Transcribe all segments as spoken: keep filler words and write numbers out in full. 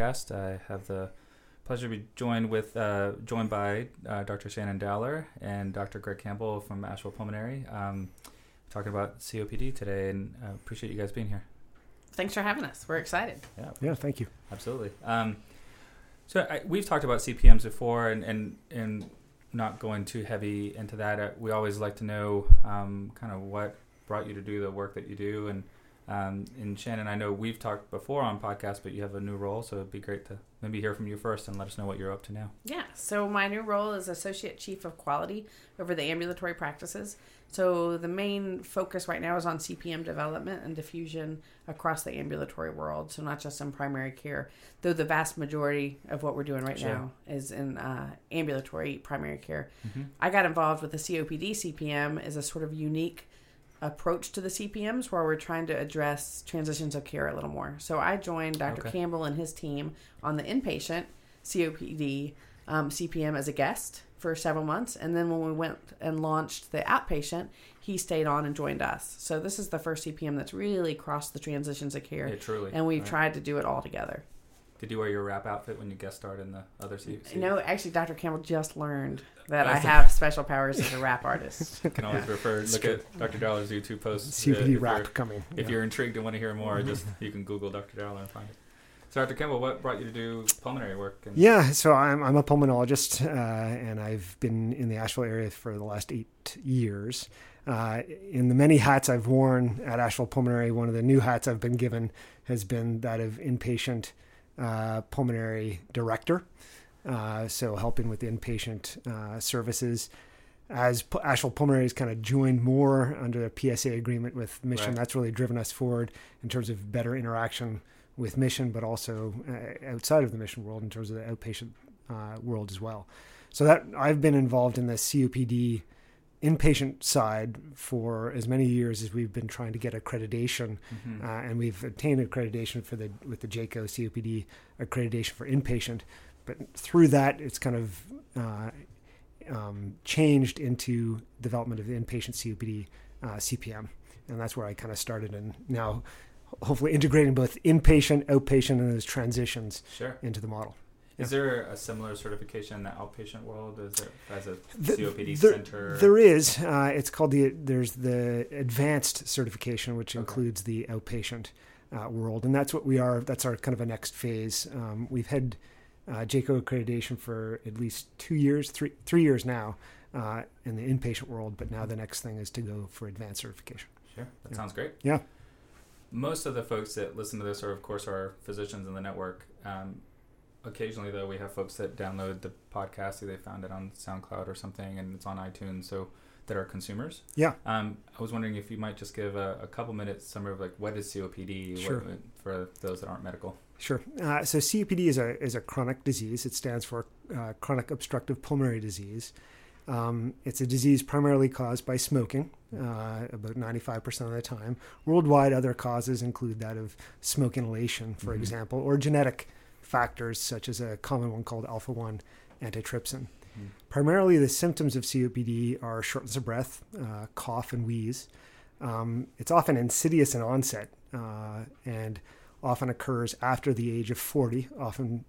podcast. I have the pleasure to be joined with uh, joined by uh, Doctor Shannon Dowler and Doctor Greg Campbell from Asheville Pulmonary, um, talking about C O P D today, and I uh, appreciate you guys being here. Thanks for having us. We're excited. Yeah, yeah, thank you. Absolutely. Um, so I, we've talked about C P Ms before, and, and, and not going too heavy into that. Uh, we always like to know um, kind of what brought you to do the work that you do. And, um, and Shannon, I know we've talked before on podcasts, but you have a new role, so it'd be great to maybe hear from you first and let us know what you're up to now. Yeah, so my new role is Associate Chief of Quality over the ambulatory practices. So the main focus right now is on C P M development and diffusion across the ambulatory world, so not just in primary care, though the vast majority of what we're doing right sure. now is in uh, ambulatory primary care. Mm-hmm. I got involved with the C O P D C P M as a sort of unique approach to the C P Ms where we're trying to address transitions of care a little more. So I joined Doctor Okay. Campbell and his team on the inpatient C O P D um, C P M as a guest for several months, and then when we went and launched the outpatient, he stayed on and joined us. So this is the first C P M that's really crossed the transitions of care. Yeah, truly. And we've right. tried to do it all together. Did you wear your wrap outfit when you guest starred in the other C P M? No, actually, Doctor Campbell just learned that I have special powers as a rap artist. You can always yeah. refer, look at Doctor Dowler's YouTube posts. C P D uh, rap coming. If yeah. you're intrigued and want to hear more, just you can Google Doctor Dowler and find it. So, Doctor Campbell, what brought you to do pulmonary work? And- yeah, so I'm I'm a pulmonologist, uh, and I've been in the Asheville area for the last eight years. Uh, in the many hats I've worn at Asheville Pulmonary, one of the new hats I've been given has been that of inpatient uh, pulmonary director. Uh, so helping with the inpatient uh, services. As P- Asheville Pulmonary has kind of joined more under a P S A agreement with Mission, right. that's really driven us forward in terms of better interaction with Mission, but also uh, outside of the Mission world in terms of the outpatient uh, world as well. So that I've been involved in the C O P D inpatient side for as many years as we've been trying to get accreditation, mm-hmm. uh, and we've obtained accreditation for the with the J C O C O P D accreditation for inpatient. But through that, it's kind of uh, um, changed into development of the inpatient C O P D uh, C P M, and that's where I kind of started, and now hopefully integrating both inpatient, outpatient, and those transitions sure. into the model. Is yeah. there a similar certification in the outpatient world? Is there as a the, C O P D there, center? There is. Uh, it's called the there's the advanced certification, which okay. includes the outpatient uh, world, and that's what we are. That's our kind of a next phase. Um, we've had uh, J C O accreditation for at least two years, three three years now uh, in the inpatient world, but now the next thing is to go for advanced certification. Sure, that yeah. sounds great. Yeah. Most of the folks that listen to this are, of course, are physicians in the network. Um, occasionally, though, we have folks that download the podcast. They found it on SoundCloud or something, and it's on iTunes, so that are consumers. Yeah. Um, I was wondering if you might just give a, a couple minutes summary of like what is C O P D sure. what, for those that aren't medical. Sure. Uh, so C O P D is a is a chronic disease. It stands for uh, chronic obstructive pulmonary disease. Um, it's a disease primarily caused by smoking, uh, about ninety-five percent of the time. Worldwide, other causes include that of smoke inhalation, for mm-hmm. example, or genetic factors such as a common one called alpha one antitrypsin. Mm-hmm. Primarily, the symptoms of C O P D are shortness of breath, uh, cough, and wheeze. Um, it's often insidious in onset uh, and often occurs after the age of forty, often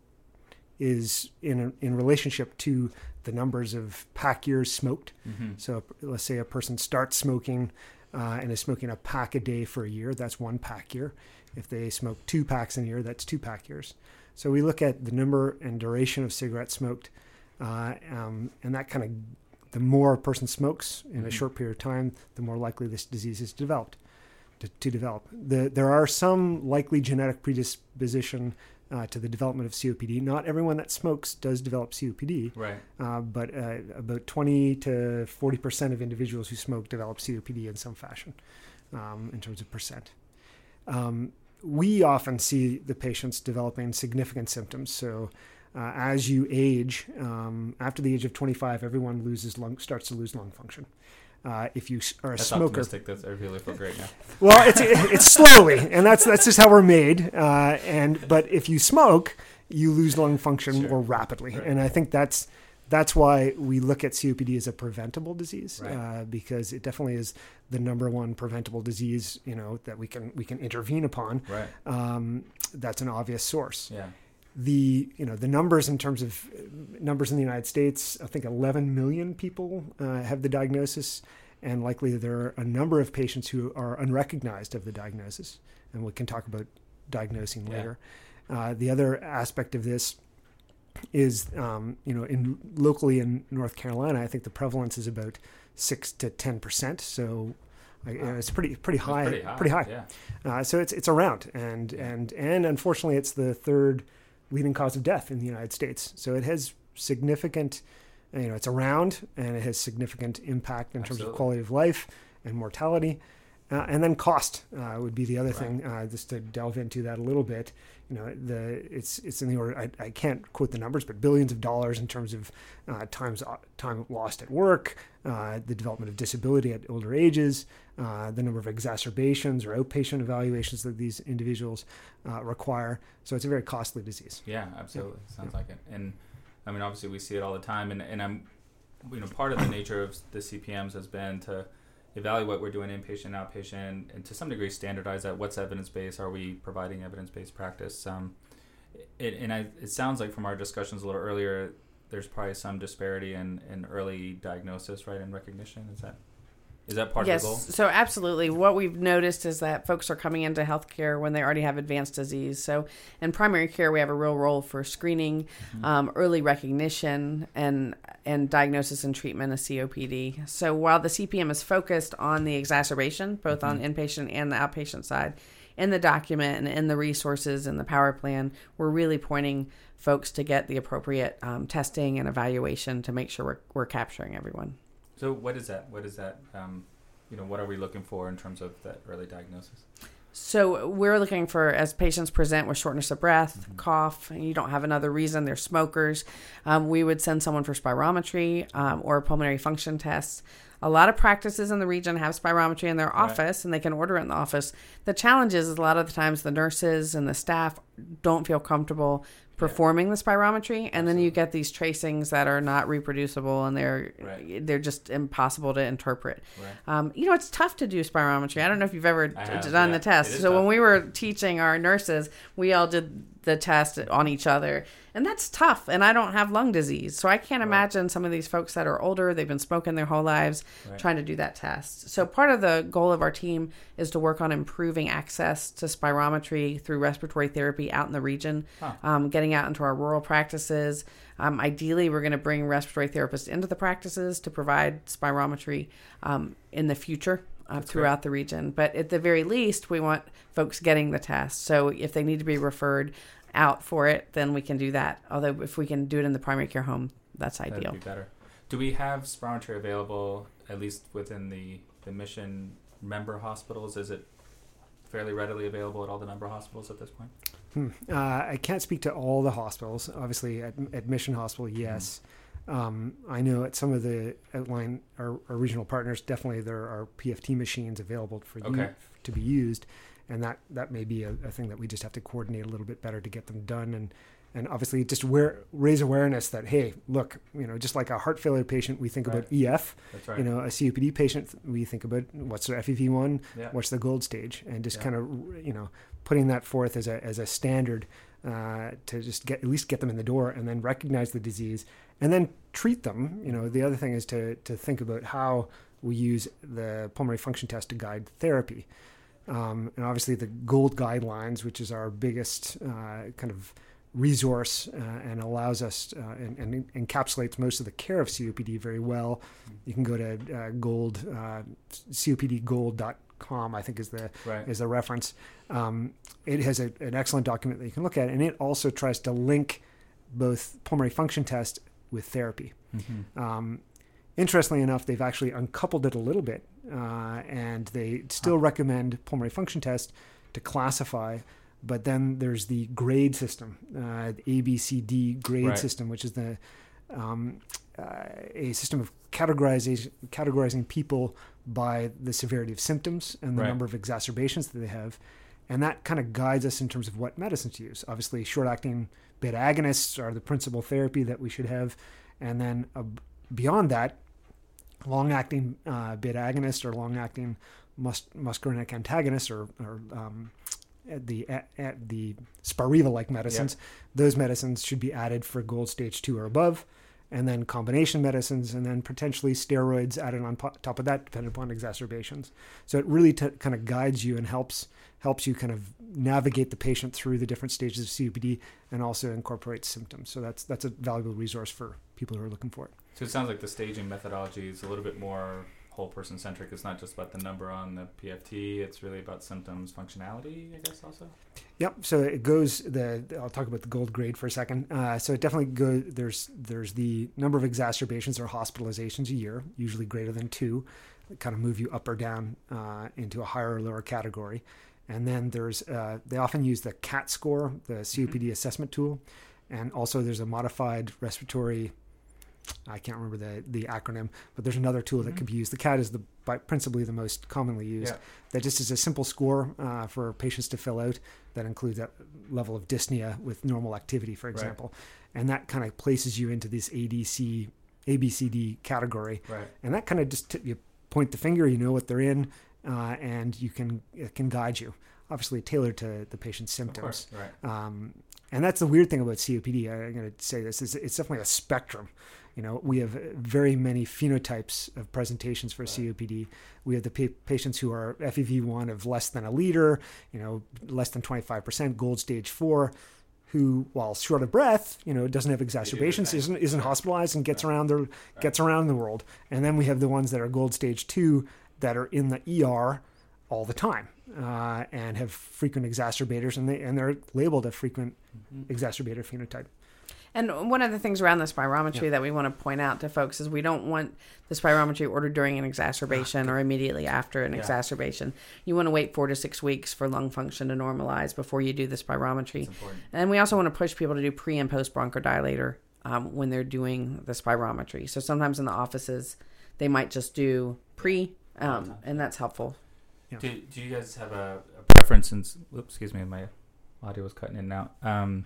is in in relationship to the numbers of pack years smoked. Mm-hmm. So let's say a person starts smoking uh, and is smoking a pack a day for a year, that's one pack year. If they smoke two packs in a year, that's two pack years. So we look at the number and duration of cigarettes smoked, uh, um, and that kind of, the more a person smokes in mm-hmm. a short period of time, the more likely this disease is developed. To, to develop. The, there are some likely genetic predisposition uh, to the development of C O P D. Not everyone that smokes does develop C O P D, right? Uh, but uh, about twenty to forty percent of individuals who smoke develop C O P D in some fashion, um, in terms of percent. Um, we often see the patients developing significant symptoms. So uh, as you age, um, after the age of twenty-five, everyone loses lung, starts to lose lung function. Uh, if you are a that's smoker, optimistic. That's I really feel great now. Well, it's it's slowly, and that's that's just how we're made. Uh, and but if you smoke, you lose lung function sure. more rapidly, right. and I think that's that's why we look at C O P D as a preventable disease, right. uh, because it definitely is the number one preventable disease, you know, that we can we can intervene upon. Right. Um, that's an obvious source. Yeah. the you know the numbers in terms of numbers in the United States, I think eleven million people uh, have the diagnosis, and likely there are a number of patients who are unrecognized of the diagnosis, and we can talk about diagnosing Yeah. later. Uh, the other aspect of this is, um, you know, in locally in North Carolina, I think the prevalence is about six to ten percent. So uh, Wow. it's pretty pretty high, That's pretty high. pretty high. Yeah. Uh, so it's it's around, and and and unfortunately, it's the third leading cause of death in the United States. So it has significant, you know, it's around, and it has significant impact in terms Absolutely. of quality of life and mortality. Uh, and then cost uh, would be the other Right. thing. Uh, just to delve into that a little bit, you know, the it's it's in the order. I, I can't quote the numbers, but billions of dollars in terms of uh, times time lost at work, uh, the development of disability at older ages, uh, the number of exacerbations or outpatient evaluations that these individuals uh, require. So it's a very costly disease. Yeah, absolutely. Sounds like it. And I mean, obviously, we see it all the time. And, and I'm, you know, part of the nature of the C P Ms has been to evaluate what we're doing inpatient, outpatient, and to some degree standardize that. What's evidence-based? Are we providing evidence-based practice? Um, it, and I, it sounds like from our discussions a little earlier, there's probably some disparity in, in early diagnosis, right, and recognition. Is that is that part yes, of the goal? so absolutely. What we've noticed is that folks are coming into healthcare when they already have advanced disease. So in primary care, we have a real role for screening, Mm-hmm. um, early recognition, and and diagnosis and treatment of C O P D. So while the C P M is focused on the exacerbation, both Mm-hmm. on inpatient and the outpatient side, in the document and in the resources and the power plan, we're really pointing folks to get the appropriate um, testing and evaluation to make sure we're, we're capturing everyone. So what is that? What is that? Um, you know, what are we looking for in terms of that early diagnosis? So we're looking for, as patients present with shortness of breath, Mm-hmm. cough, and you don't have another reason, they're smokers, um, we would send someone for spirometry um, or pulmonary function tests. A lot of practices in the region have spirometry in their Right. office, and they can order it in the office. The challenge is, is a lot of the times the nurses and the staff don't feel comfortable performing the spirometry, and then you get these tracings that are not reproducible, and they're Right. they're just impossible to interpret. Right. Um, you know, it's tough to do spirometry. I don't know if you've ever I d- have, done yeah. the test. It is So when tough. we were teaching our nurses, we all did the test on each other, and that's tough. And I don't have lung disease, so I can't Right. imagine some of these folks that are older, they've been smoking their whole lives, Right. trying to do that test. So part of the goal of our team is to work on improving access to spirometry through respiratory therapy out in the region, Huh. um, getting out into our rural practices. Um, ideally, we're going to bring respiratory therapists into the practices to provide spirometry um, in the future uh, That's throughout the region. But at the very least, we want folks getting the test. So if they need to be referred out for it, then we can do that. Although if we can do it in the primary care home, that's ideal. That'd be better. Do we have spirometry available, at least within the, the Mission member hospitals? Is it fairly readily available at all the member hospitals at this point? Hmm. Uh, I can't speak to all the hospitals. Obviously, at, at Mission Hospital, yes. Um, I know at some of the outline, our, our regional partners, definitely there are P F T machines available for Okay. you to be used, and that, that may be a, a thing that we just have to coordinate a little bit better to get them done, and and obviously just aware, raise awareness that, hey, look, you know, just like a heart failure patient, we think Right. about E F. That's right. You know, a C O P D patient, we think about what's their F E V one, yeah. what's the gold stage, and just Yeah. kind of, you know, putting that forth as a as a standard uh, to just get at least get them in the door, and then recognize the disease, and then treat them. You know, the other thing is to to think about how we use the pulmonary function test to guide therapy, um, and obviously the GOLD guidelines, which is our biggest uh, kind of resource uh, and allows us uh, and, and encapsulates most of the care of C O P D very well. You can go to uh, gold uh, C O P D gold dot com, I think is the Right. is the reference. Um, it has a, an excellent document that you can look at, and it also tries to link both pulmonary function test with therapy. Mm-hmm. Um, interestingly enough, they've actually uncoupled it a little bit, uh, and they still recommend pulmonary function test to classify. But then there's the grade system, uh, the A B C D grade Right. system, which is the um, uh, a system of categorizing categorizing people by the severity of symptoms and the Right. number of exacerbations that they have, and that kind of guides us in terms of what medicines to use. Obviously, short-acting beta agonists are the principal therapy that we should have, and then uh, beyond that, long-acting uh, beta agonists or long-acting mus- muscarinic antagonists or, or um, the at, at the Spiriva-like medicines, yep. those medicines should be added for gold stage two or above, and then combination medicines, and then potentially steroids added on po- top of that, depending upon exacerbations. So it really t- kind of guides you and helps helps you kind of navigate the patient through the different stages of C O P D, and also incorporates symptoms. So that's that's a valuable resource for people who are looking for it. So it sounds like the staging methodology is a little bit more whole person centric. It's not just about the number on the P F T. It's really about symptoms, functionality, I guess, also. Yep. So it goes. The I'll talk about the gold grade for a second. Uh, so it definitely goes. There's there's the number of exacerbations or hospitalizations a year, usually greater than two, that kind of move you up or down uh, into a higher or lower category. And then there's uh, they often use the C A T score, the C O P D mm-hmm. assessment tool, and also there's a modified respiratory. I can't remember the, the acronym, but there's another tool mm-hmm. that could be used. The C A T is the by, principally the most commonly used. Yeah. That just is a simple score uh, for patients to fill out that includes that level of dyspnea with normal activity, for example. Right. And that kind of places you into this A D C, A B C D category. Right. And that kind of just, t- you point the finger, you know what they're in, uh, and you can, it can guide you. Obviously tailored to the patient's symptoms. Of course. Right. Um, and that's the weird thing about C O P D. I'm going to say this, is it's definitely a spectrum. You know, we have very many phenotypes of presentations for right. C O P D. We have the pa- patients who are F E V one of less than a liter, you know, less than twenty-five percent, gold stage four, who, while short of breath, you know, doesn't have exacerbations, isn't isn't hospitalized and gets right. around the right. gets around the world. And then we have the ones that are gold stage two that are in the E R all the time uh, and have frequent exacerbators, and they and they're labeled a frequent mm-hmm. exacerbator phenotype. And one of the things around the spirometry yeah. that we want to point out to folks is we don't want the spirometry ordered during an exacerbation oh, or immediately after an yeah. exacerbation. You want to wait four to six weeks for lung function to normalize before you do the spirometry. And we also want to push people to do pre and post bronchodilator um, when they're doing the spirometry. So sometimes in the offices, they might just do pre, um, and that's helpful. Yeah. Do, do you guys have a, a preference? In, oops, excuse me, my audio was cutting in and out. Um,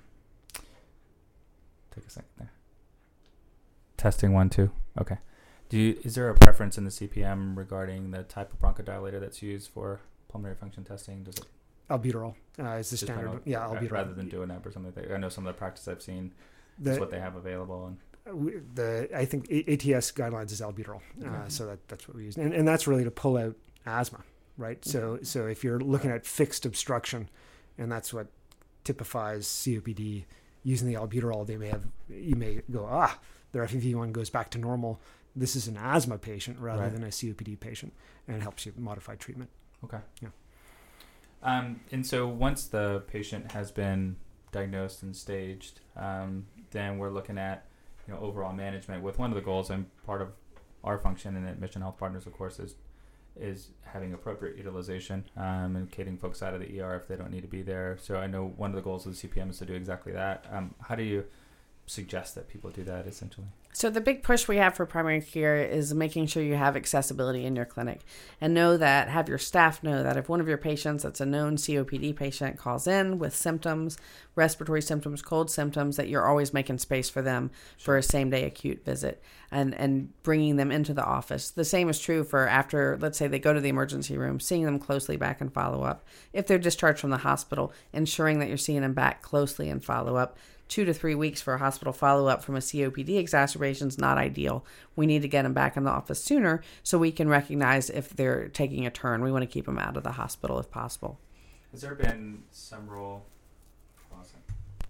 Take a second there. Testing one, two. Okay. Do you, is there a preference in the C P M regarding the type of bronchodilator that's used for pulmonary function testing? Does it albuterol uh, is the just standard? Kind of, yeah, albuterol. Rather than Duonep or something like that. I know some of the practice I've seen is what they have available. And the I think A T S guidelines is albuterol, uh, mm-hmm. so that that's what we use, and and that's really to pull out asthma, right? Mm-hmm. So so if you're looking at fixed obstruction, and that's what typifies C O P D. Using the albuterol, they may have you may go ah their F E V one goes back to normal. This is an asthma patient rather right. than a C O P D patient, and it helps you modify treatment. Okay. Yeah. Um, and so once the patient has been diagnosed and staged, um, then we're looking at you know overall management. With one of the goals, and part of our function in Mission Health Partners, of course, is is having appropriate utilization um, and getting folks out of the E R if they don't need to be there. So I know one of the goals of the C P M is to do exactly that. Um, how do you suggest that people do that, essentially? So the big push we have for primary care is making sure you have accessibility in your clinic, and know that, have your staff know that if one of your patients that's a known C O P D patient calls in with symptoms, respiratory symptoms, cold symptoms, that you're always making space for them sure. for a same day acute visit and, and bringing them into the office. The same is true for after, let's say they go to the emergency room, seeing them closely back and follow up. If they're discharged from the hospital, ensuring that you're seeing them back closely and follow up. Two to three weeks for a hospital follow-up from a C O P D exacerbation is not ideal. We need to get them back in the office sooner so we can recognize if they're taking a turn. We want to keep them out of the hospital if possible. Has there been some role... Hold on a second.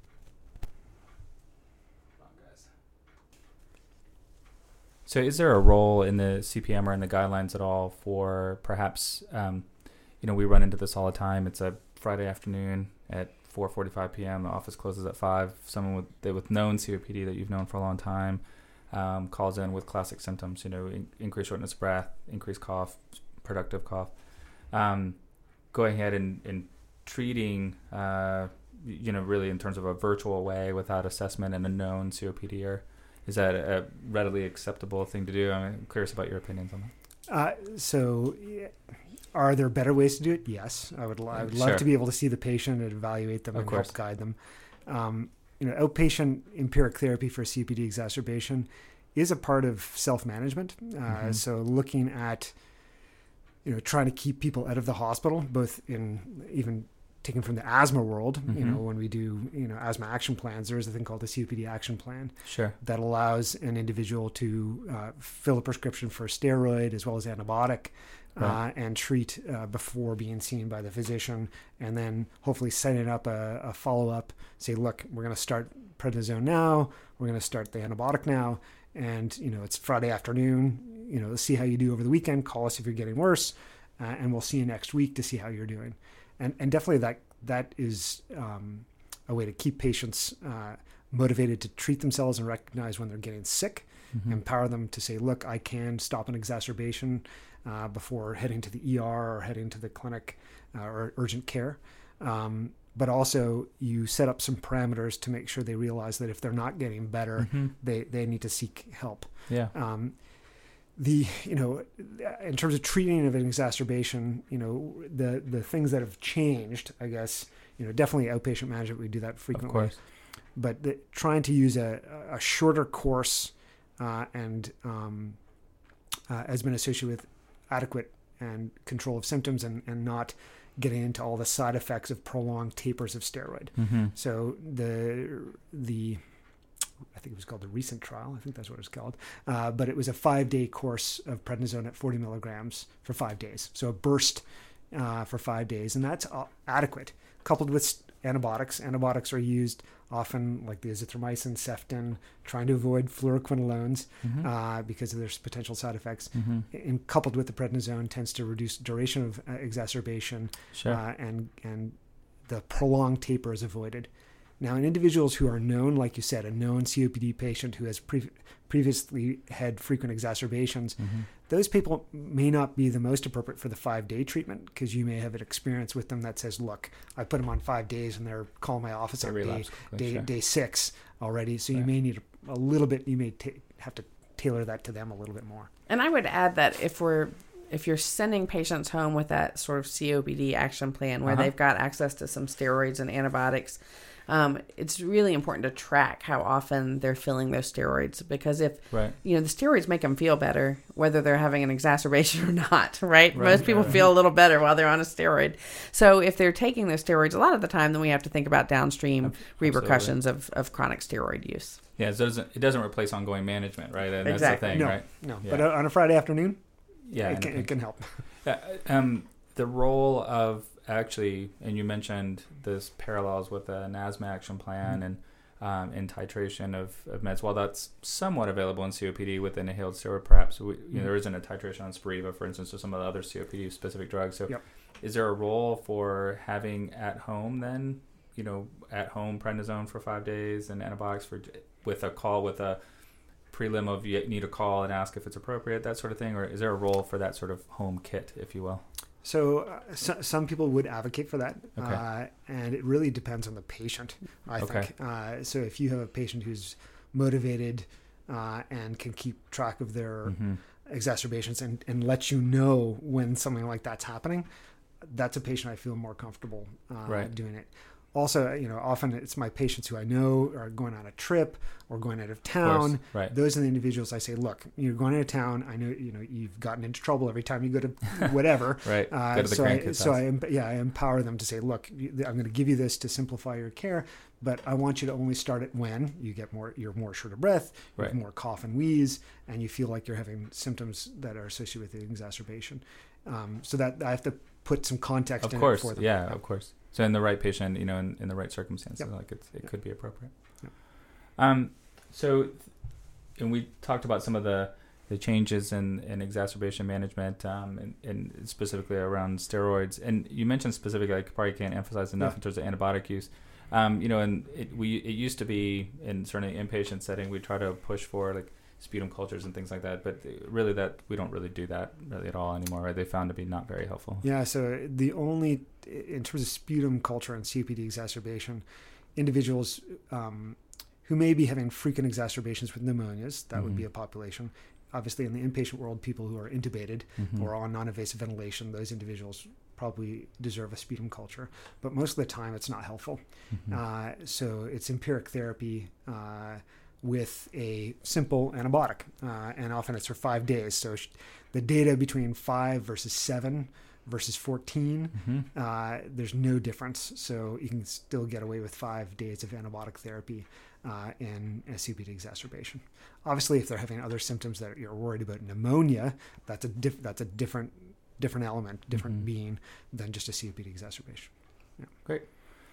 Hold on, guys. So is there a role in the C P M or in the guidelines at all for perhaps, um, you know, we run into this all the time. It's a Friday afternoon at four forty-five p.m. The office closes at five. Someone with they with known C O P D that you've known for a long time um, calls in with classic symptoms. You know, in, increased shortness of breath, increased cough, productive cough. Um, going ahead and, and treating, uh, you know, really in terms of a virtual way without assessment and a known C O P D, or is that a readily acceptable thing to do? I'm curious about your opinions on that. Uh, so. Yeah. Are there better ways to do it? Yes. I would, I would love sure. to be able to see the patient and evaluate them of and course. help guide them. Um, you know, outpatient empiric therapy for C O P D exacerbation is a part of self-management. Uh, mm-hmm. So looking at, you know, trying to keep people out of the hospital, both in even taken from the asthma world, Mm-hmm. you know, when we do, you know, asthma action plans, there is a thing called the C O P D action plan Sure. that allows an individual to uh, fill a prescription for a steroid as well as antibiotic, Right. uh, and treat uh, before being seen by the physician, and then hopefully setting up a, a follow-up, say, look, we're going to start prednisone now, we're going to start the antibiotic now, and, you know, it's Friday afternoon, you know, see how you do over the weekend, call us if you're getting worse, uh, and we'll see you next week to see how you're doing. And and definitely that that is um, a way to keep patients uh, motivated to treat themselves and recognize when they're getting sick, Mm-hmm. empower them to say, look, I can stop an exacerbation uh, before heading to the E R or heading to the clinic uh, or urgent care. Um, but also you set up some parameters to make sure they realize that if they're not getting better, Mm-hmm. they, they need to seek help. Yeah. Um, the, you know, in terms of treating of an exacerbation, you know, the, the things that have changed, I guess, you know, definitely outpatient management, we do that Of frequently, course. but the, trying to use a, a shorter course uh, and um, uh, has been associated with adequate and control of symptoms and, and not getting into all the side effects of prolonged tapers of steroid. Mm-hmm. So the, the, I think it was called the recent trial. I think that's what it was called. Uh, but it was a five-day course of prednisone at forty milligrams for five days. So a burst uh, for five days, and that's uh, adequate. Coupled with antibiotics. Antibiotics are used often, like the azithromycin, Ceftin, trying to avoid fluoroquinolones Mm-hmm. uh, because of their potential side effects. Mm-hmm. And coupled with the prednisone tends to reduce duration of uh, exacerbation, Sure. uh, and and the prolonged taper is avoided. Now, in individuals who are known, like you said, a known C O P D patient who has pre- previously had frequent exacerbations, Mm-hmm. those people may not be the most appropriate for the five-day treatment because you may have an experience with them that says, look, I put them on five days and they're calling my office They on day, relapse quickly, day, sure. day six already. So you Right. may need a, a little bit, you may ta have to tailor that to them a little bit more. And I would add that if we're if you're sending patients home with that sort of C O P D action plan where Uh-huh. they've got access to some steroids and antibiotics, um, it's really important to track how often they're filling those steroids, because if Right. you know the steroids make them feel better whether they're having an exacerbation or not, right? Right, Most people right, right. feel a little better while they're on a steroid. So if they're taking those steroids a lot of the time, then we have to think about downstream Ab- repercussions of, of chronic steroid use. Yeah, it doesn't it doesn't replace ongoing management, right? And Exactly. that's the thing, no, right? no. Yeah. But uh, on a Friday afternoon, Yeah. it, and can, I it can help. Yeah, um, the role of actually, and you mentioned this parallels with an asthma action plan Mm-hmm. and um, in titration of, of meds. While that's somewhat available in C O P D with inhaled steroid, perhaps we, you know, Mhm. there isn't a titration on Spiriva, for instance, or some of the other C O P D specific drugs. So, Yep. is there a role for having at home then, you know, at home prednisone for five days and antibiotics for with a call with a prelim of you need a call and ask if it's appropriate, that sort of thing, or is there a role for that sort of home kit, if you will? So, uh, so some people would advocate for that, Okay. uh, and it really depends on the patient, I Okay. think. Uh, so if you have a patient who's motivated uh, and can keep track of their Mm-hmm. exacerbations and, and let you know when something like that's happening, that's a patient I feel more comfortable uh, Right. doing it. Also, you know, often it's my patients who I know are going on a trip or going out of town. Right. Those are the individuals I say, look, you're going out of town. I know, you know, you've gotten into trouble every time you go to whatever. Right. Uh, Go to the so I, grandkids' so house. I, em- yeah, I empower them to say, look, you- I'm going to give you this to simplify your care, but I want you to only start it when you get more, you're more short of breath, you have Right. more cough and wheeze, and you feel like you're having symptoms that are associated with the exacerbation. Um, so that I have to put some context Of in course. it for them. Yeah, of course. So in the right patient, you know, in, in the right circumstances, Yep. like it's, it Yep. could be appropriate. Yep. Um, so, and we talked about some of the, the changes in, in exacerbation management, um, and, and specifically around steroids. And you mentioned specifically, I probably can't emphasize enough Yeah. in terms of antibiotic use. Um, you know, and it, we, it used to be in certainly inpatient setting, we try to push for like sputum cultures and things like that, but really that we don't really do that really at all anymore, right? They found to be not very helpful. Yeah, so the only, in terms of sputum culture and C O P D exacerbation, individuals um, who may be having frequent exacerbations with pneumonias, that would be Mhm. a population. Obviously, in the inpatient world, people who are intubated Mhm. or on non-invasive ventilation, those individuals probably deserve a sputum culture. But most of the time, it's not helpful. Mhm. Uh, so it's empiric therapy uh, with a simple antibiotic, uh, and often it's for five days. So sh- the data between five versus seven versus fourteen, Mm-hmm. uh, there's no difference. So you can still get away with five days of antibiotic therapy uh, in a C O P D exacerbation. Obviously, if they're having other symptoms that you're worried about, pneumonia, that's a diff- that's a different different element, different Mm-hmm. being than just a C O P D exacerbation. Yeah. Great.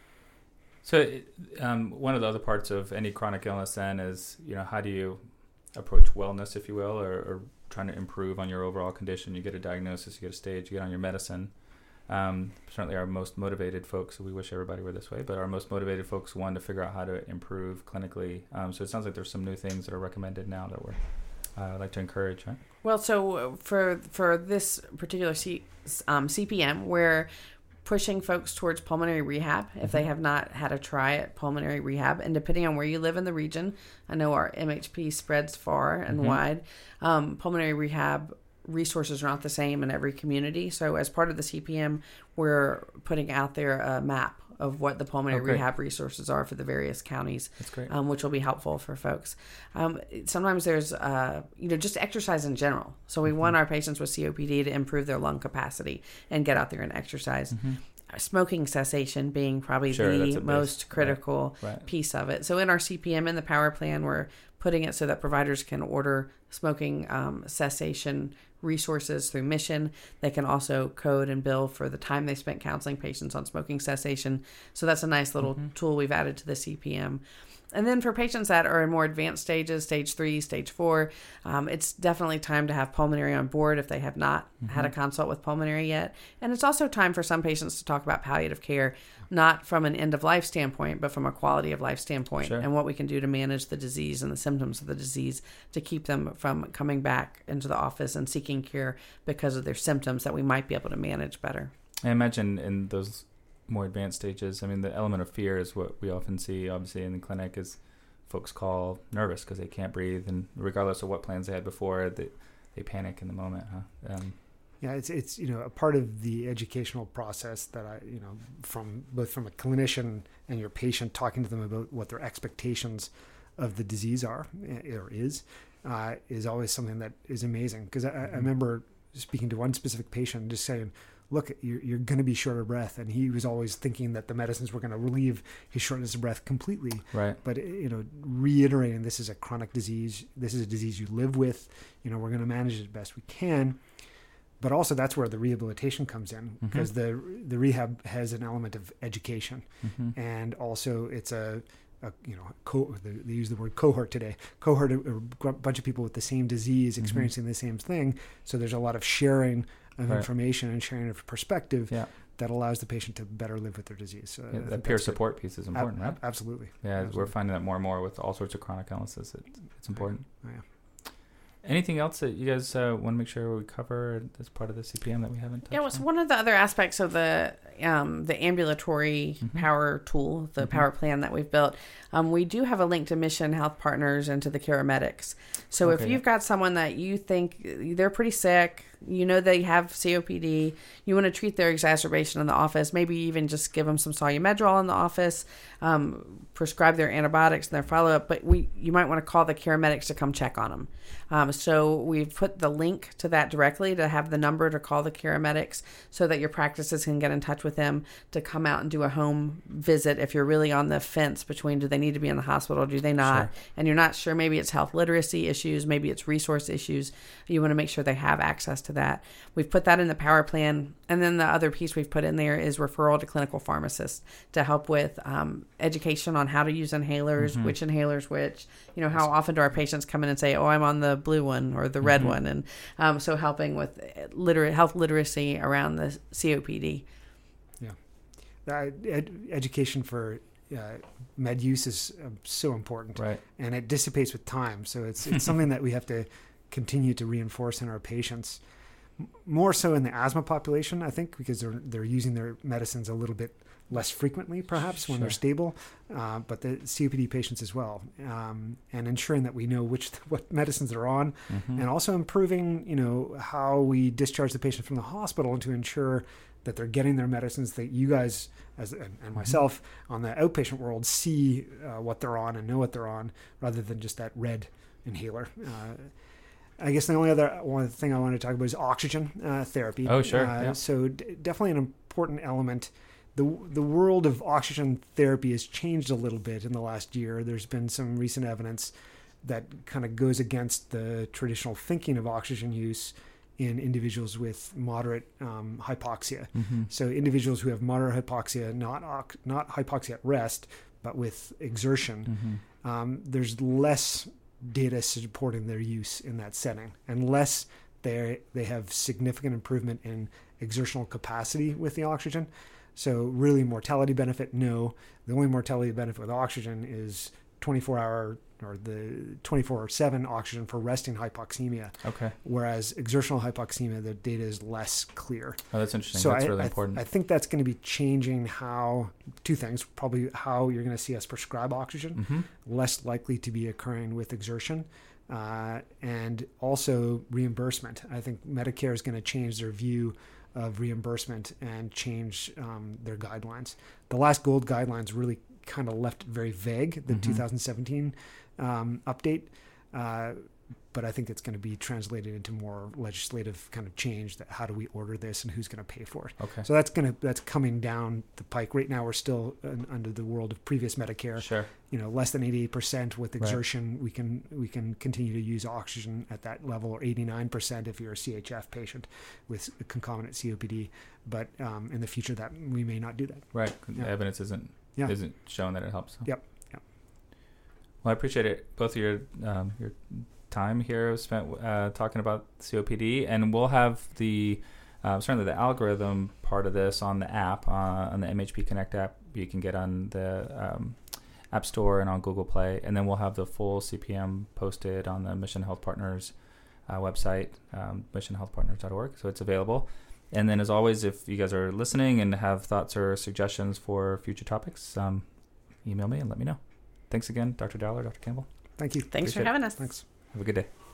So um, one of the other parts of any chronic illness then is, you know, how do you approach wellness, if you will, or, or trying to improve on your overall condition? You get a diagnosis, you get a stage, you get on your medicine. Um, certainly our most motivated folks, so we wish everybody were this way, but our most motivated folks want to figure out how to improve clinically. Um, so it sounds like there's some new things that are recommended now that we're uh, like to encourage, right? Well, so for for this particular C, um, C P M, we're pushing folks towards pulmonary rehab if mm-hmm. they have not had a try at pulmonary rehab. And depending on where you live in the region, I know our M H P spreads far and mm-hmm. wide. Um, pulmonary rehab resources are not the same in every community. So as part of the C P M, we're putting out there a map of what the pulmonary okay. rehab resources are for the various counties. That's great. Um, which will be helpful for folks. Um, sometimes there's, uh, you know, just exercise in general. So we mm-hmm. want our patients with C O P D to improve their lung capacity and get out there and exercise. Mm-hmm. Smoking cessation being probably sure, the most base. critical right. Right. piece of it. So in our C P M, in the power plan, we're putting it so that providers can order smoking um, cessation resources through Mission. They can also code and bill for the time they spent counseling patients on smoking cessation. So that's a nice little mm-hmm. tool we've added to the C P M. And then for patients that are in more advanced stages, stage three, stage four, um, it's definitely time to have pulmonary on board if they have not mm-hmm. had a consult with pulmonary yet. And it's also time for some patients to talk about palliative care, not from an end-of-life standpoint, but from a quality-of-life standpoint, sure. and what we can do to manage the disease and the symptoms of the disease to keep them from coming back into the office and seeking care because of their symptoms that we might be able to manage better. I imagine in those more advanced stages, I mean, the element of fear is what we often see, obviously, in the clinic, is folks call nervous because they can't breathe, and regardless of what plans they had before, they, they panic in the moment, huh? Um, yeah, it's, it's, you know, a part of the educational process that I, you know, from both from a clinician and your patient, talking to them about what their expectations of the disease are, or is, uh, is always something that is amazing. Because I, mm-hmm. I remember speaking to one specific patient and just saying, look, you're, you're going to be short of breath. And he was always thinking that the medicines were going to relieve his shortness of breath completely. Right. But, you know, reiterating this is a chronic disease. This is a disease you live with. You know, we're going to manage it as best we can. But also that's where the rehabilitation comes in, because mm-hmm. the the rehab has an element of education. Mm-hmm. And also it's a, a you know, co- they use the word cohort today, cohort, a, a bunch of people with the same disease experiencing mm-hmm. the same thing. So there's a lot of sharing of right. information and sharing of perspective yeah. that allows the patient to better live with their disease. So yeah, that peer support good. piece is important, Ab- right? Absolutely. Yeah, absolutely. We're finding that more and more with all sorts of chronic illnesses. It, it's important. Oh, yeah. Anything else that you guys uh, want to make sure we cover as part of the C P M that we haven't touched Yeah, well, so on? one of the other aspects of the um, the ambulatory mm-hmm. power tool, the mm-hmm. power plan that we've built, um, we do have a link to Mission Health Partners and to the Caramedics. So okay. if you've got someone that you think they're pretty sick, you know they have C O P D, you want to treat their exacerbation in the office, maybe even just give them some Solumedrol in the office, um, prescribe their antibiotics and their follow-up, but we you might want to call the Caramedics to come check on them. Um, so we've put the link to that directly to have the number to call the Caramedics so that your practices can get in touch with them to come out and do a home visit if you're really on the fence between do they need to be in the hospital, do they not, sure. and you're not sure, maybe it's health literacy issues, maybe it's resource issues, you want to make sure they have access to that. We've put that in the power plan, and then the other piece we've put in there is referral to clinical pharmacists to help with um, education on how to use inhalers, mm-hmm. which inhalers which, you know, how often do our patients come in and say, oh, I'm on the blue one or the red mm-hmm. one, and um, so helping with liter- health literacy around the C O P D. Yeah, uh, ed- education for uh, med use is uh, so important, right? And it dissipates with time, so it's it's something that we have to continue to reinforce in our patients. More so in the asthma population, I think, because they're they're using their medicines a little bit less frequently, perhaps, sure. when they're stable, uh, but the C O P D patients as well, um, and ensuring that we know which what medicines they're on, mm-hmm. and also improving, you know, how we discharge the patient from the hospital to ensure that they're getting their medicines, that you guys as and, and myself mm-hmm. on the outpatient world see uh, what they're on and know what they're on, rather than just that red inhaler. Uh, I guess the only other one thing I want to talk about is oxygen uh, therapy. Oh, sure. Uh, Yeah. So d- definitely an important element. The the world of oxygen therapy has changed a little bit in the last year. There's been some recent evidence that kind of goes against the traditional thinking of oxygen use in individuals with moderate um, hypoxia. Mm-hmm. So individuals who have moderate hypoxia, not ox- not hypoxia at rest, but with exertion, Mm-hmm. um, there's less data supporting their use in that setting, unless they they have significant improvement in exertional capacity with the oxygen. So really mortality benefit, no. The only mortality benefit with oxygen is twenty-four hour or the twenty-four seven oxygen for resting hypoxemia. Okay. Whereas exertional hypoxemia, the data is less clear. Oh, that's interesting. So that's I, really I th- important. I think that's going to be changing how, two things, probably how you're going to see us prescribe oxygen, mm-hmm. less likely to be occurring with exertion, uh, and also reimbursement. I think Medicare is going to change their view of reimbursement and change um, their guidelines. The last GOLD guidelines really kind of left it very vague, the Mhm. two thousand seventeen um, update, uh, but I think it's going to be translated into more legislative kind of change, that how do we order this and who's going to pay for it. Okay. So that's going to that's coming down the pike. Right now we're still in, under the world of previous Medicare. Sure. You know, less than eighty-eight percent with Right. exertion, we can we can continue to use oxygen at that level, or eighty-nine percent if you're a C H F patient with concomitant C O P D. But um, in the future, that we may not do that. Right. Yeah. The evidence isn't Yeah. isn't showing that it helps. Yep. Yep. Well, I appreciate it. Both of your um, your time here spent uh, talking about C O P D, and we'll have the uh, certainly the algorithm part of this on the app, uh, on the M H P Connect app. You can get on the um, App Store and on Google Play, and then we'll have the full C P M posted on the Mission Health Partners uh, website, um, mission health partners dot org. So it's available. And then, as always, if you guys are listening and have thoughts or suggestions for future topics, um, email me and let me know. Thanks again, Doctor Dowler, Doctor Campbell. Thank you. Thanks Appreciate for having us. Thanks. Have a good day.